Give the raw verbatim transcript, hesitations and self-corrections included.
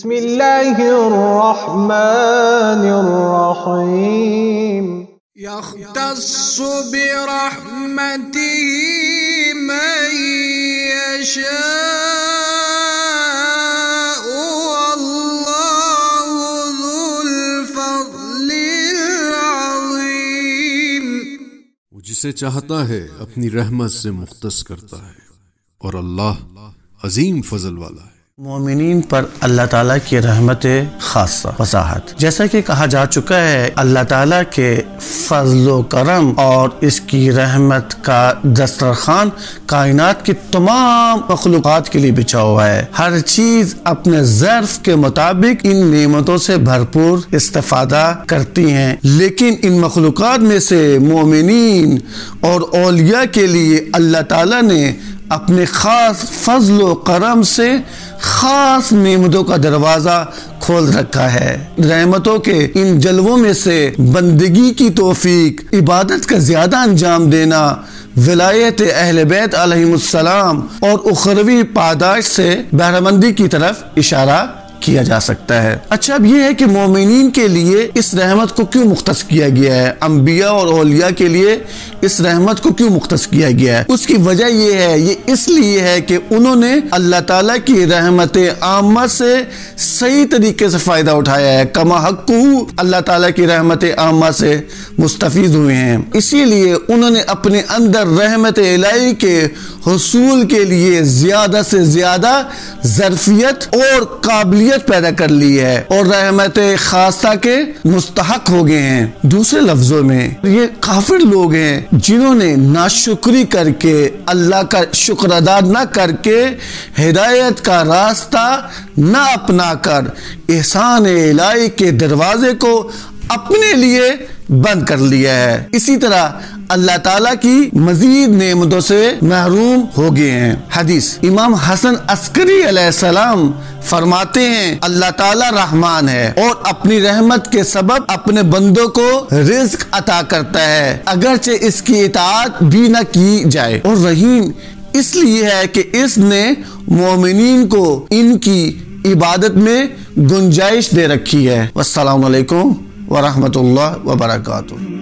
بسم اللہ الرحمن الرحیم يختص برحمته من يشاء والله ذو الفضل العظیم. وہ جسے چاہتا ہے اپنی رحمت سے مختص کرتا ہے اور اللہ عظیم فضل والا ہے. مومنین پر اللہ تعالیٰ کی رحمت خاصہ وضاحت. جیسا کہ کہا جا چکا ہے اللہ تعالیٰ کے فضل و کرم اور اس کی رحمت کا دسترخوان کائنات کی تمام مخلوقات کے لیے بچھا ہوا ہے. ہر چیز اپنے ظرف کے مطابق ان نعمتوں سے بھرپور استفادہ کرتی ہیں، لیکن ان مخلوقات میں سے مومنین اور اولیاء کے لیے اللہ تعالیٰ نے اپنے خاص فضل و کرم سے خاص نعمتوں کا دروازہ کھول رکھا ہے. رحمتوں کے ان جلووں میں سے بندگی کی توفیق، عبادت کا زیادہ انجام دینا، ولایت اہل بیت علیہم السلام اور اخروی پاداش سے بہرہ مندی کی طرف اشارہ کیا جا سکتا ہے. اچھا اب یہ ہے کہ مومنین کے لیے اس رحمت کو کیوں مختص کیا گیا ہے، انبیاء اور اولیاء کے لیے اس رحمت کو کیوں مختص کیا گیا ہے؟ اس کی وجہ یہ ہے، یہ اس لیے ہے کہ انہوں نے اللہ تعالیٰ کی رحمت عامہ سے صحیح طریقے سے فائدہ اٹھایا ہے. کما حق اللہ تعالیٰ کی رحمت عامہ سے مستفید ہوئے ہیں، اسی لیے انہوں نے اپنے اندر رحمت الہی کے حصول کے لیے زیادہ سے زیادہ ظرفیت اور قابلیت پیدا کر لی ہے اور رحمت خاصہ کے مستحق ہو گئے ہیں. دوسرے لفظوں میں یہ کافر لوگ ہیں جنہوں نے ناشکری کر کے، اللہ کا شکر ادا نہ کر کے، ہدایت کا راستہ نہ اپنا کر احسان الہی کے دروازے کو اپنے لیے بند کر لیا ہے. اسی طرح اللہ تعالیٰ کی مزید نعمتوں سے محروم ہو گئے ہیں. حدیث امام حسن عسکری علیہ السلام فرماتے ہیں اللہ تعالیٰ رحمان ہے اور اپنی رحمت کے سبب اپنے بندوں کو رزق عطا کرتا ہے اگرچہ اس کی اطاعت بھی نہ کی جائے، اور رحیم اس لیے ہے کہ اس نے مومنین کو ان کی عبادت میں گنجائش دے رکھی ہے. والسلام علیکم ورحمۃ اللہ وبرکاتہ.